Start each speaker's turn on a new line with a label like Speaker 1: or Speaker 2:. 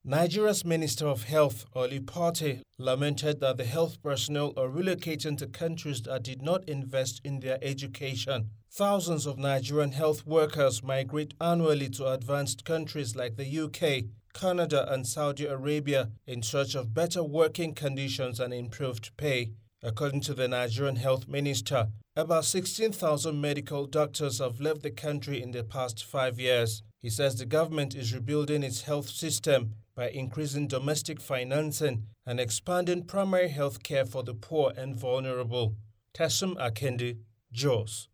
Speaker 1: Nigeria's Minister of Health, Oli Pate, lamented that the health personnel are relocating to countries that did not invest in their education. Thousands of Nigerian health workers migrate annually to advanced countries like the UK, Canada, and Saudi Arabia in search of better working conditions and improved pay. According to the Nigerian Health Minister, about 16,000 medical doctors have left the country in the past 5 years. He says the government is rebuilding its health system by increasing domestic financing and expanding primary health care for the poor and vulnerable. Tassim Akendi, Jos.